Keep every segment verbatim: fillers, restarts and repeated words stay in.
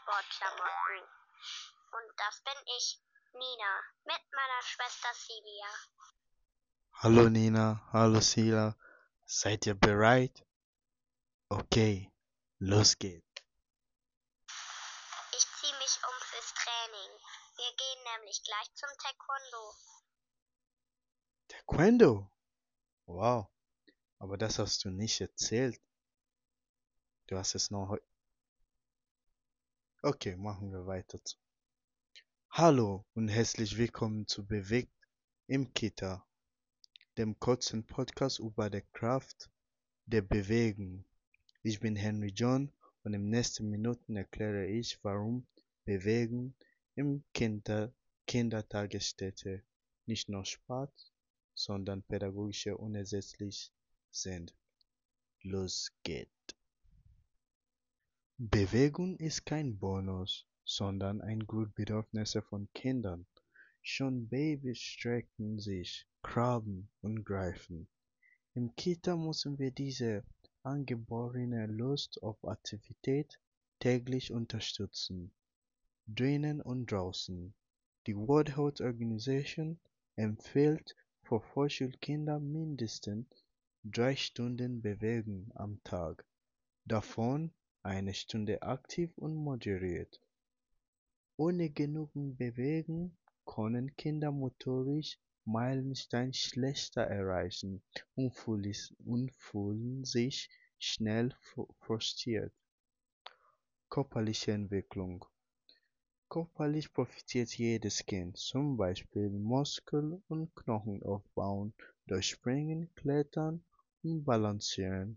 Sportklamotten. Und das bin ich, Nina, mit meiner Schwester Celia. Hallo Nina, hallo Sila, seid ihr bereit? Okay, los geht's. Ich ziehe mich um fürs Training. Wir gehen nämlich gleich zum Taekwondo. Taekwondo? Wow, aber das hast du nicht erzählt. Du hast es noch heu- Okay, machen wir weiter. Hallo und herzlich willkommen zu Bewegt im Kita, dem kurzen Podcast über die Kraft der Bewegung. Ich bin Henry John und in den nächsten Minuten erkläre ich, warum Bewegung im Kinder Kindertagesstätte nicht nur Spaß, sondern pädagogische unersetzlich sind. Los geht's. Bewegung ist kein Bonus, sondern ein Grundbedürfnis von Kindern. Schon Babys strecken sich, krabbeln und greifen. Im Kita müssen wir diese angeborene Lust auf Aktivität täglich unterstützen, drinnen und draußen. Die World Health Organization empfiehlt für Vorschulkinder mindestens drei Stunden Bewegung am Tag, davon eine Stunde aktiv und moderiert. Ohne genügend Bewegung können Kinder motorisch Meilensteine schlechter erreichen und fühlen sich schnell frustriert. Körperliche Entwicklung. Körperlich profitiert jedes Kind, zum Beispiel Muskel- und Knochenaufbau durch Springen, Klettern und Balancieren.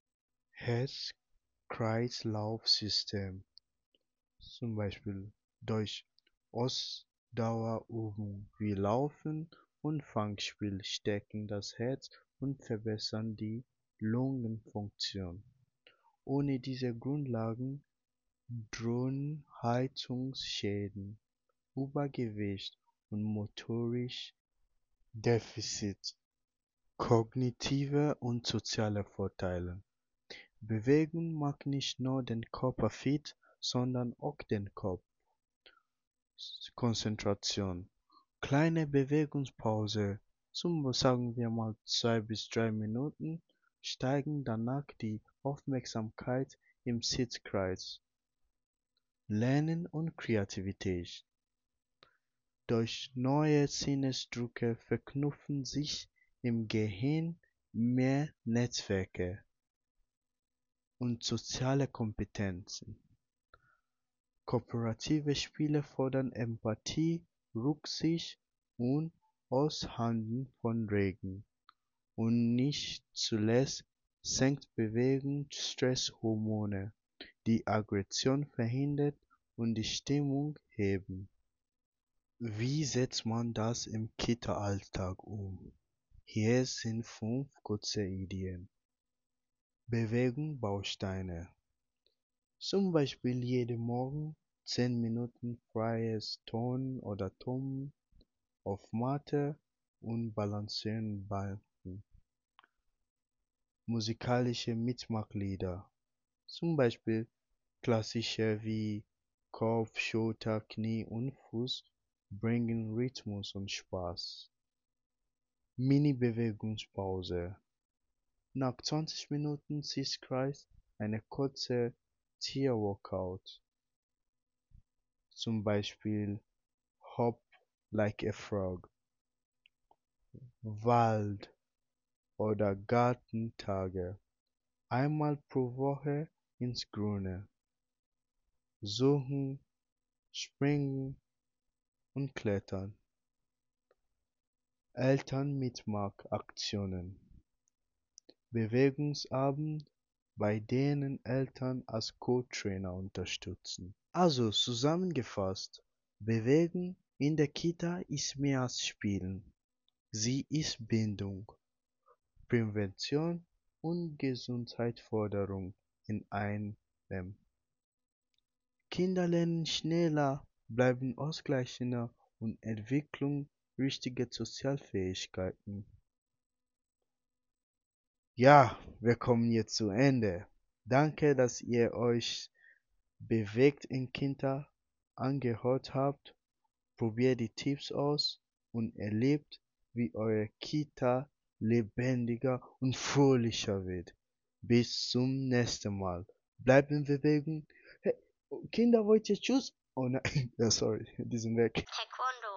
Herz-Kreislauf-System, zum Beispiel durch Ausdauerübungen wie Laufen und Fangspiel stärken das Herz und verbessern die Lungenfunktion. Ohne diese Grundlagen drohen Heizungsschäden, Übergewicht und motorisches Defizit. Kognitive und soziale Vorteile. Bewegung macht nicht nur den Körper fit, sondern auch den Kopf. Konzentration. Kleine Bewegungspause, zum sagen wir mal zwei bis drei Minuten, steigen danach die Aufmerksamkeit im Sitzkreis. Lernen und Kreativität. Durch neue Sinnesdrücke verknüpfen sich im Gehirn mehr Netzwerke und soziale Kompetenzen. Kooperative Spiele fördern Empathie, Rücksicht und Aushandeln von Regeln. Und nicht zuletzt senkt Bewegung Stresshormone, die Aggression verhindert und die Stimmung heben. Wie setzt man das im Kita-Alltag um? Hier sind fünf kurze Ideen. Bewegung Bausteine. Zum Beispiel jeden Morgen zehn Minuten freies Turnen oder Turnen auf Matte und Balancieren Balken. Musikalische Mitmachlieder. Zum Beispiel klassische wie Kopf, Schulter, Knie und Fuß bringen Rhythmus und Spaß. Mini-Bewegungspause. Nach zwanzig Minuten Sitzkreis eine kurze Tierworkout, zum Beispiel Hop like a Frog, Wald- oder Gartentage, einmal pro Woche ins Grüne, suchen, springen und klettern. Elternmitmachaktionen. Bewegungsabend, bei denen Eltern als Co-Trainer unterstützen. Also zusammengefasst, Bewegung in der Kita ist mehr als Spielen. Sie ist Bindung, Prävention und Gesundheitsförderung in einem. Kinder lernen schneller, bleiben ausgeglichener und entwickeln richtige Sozialfähigkeiten. Ja, wir kommen jetzt zu Ende. Danke, dass ihr euch bewegt in Kinder angehört habt, probiert die Tipps aus und erlebt, wie eure Kita lebendiger und fröhlicher wird. Bis zum nächsten Mal. Bleibt in Bewegung. Hey, Kinder, wollt ihr Tschüss? Oh nein, ja, sorry, die sind weg. Taekwondo.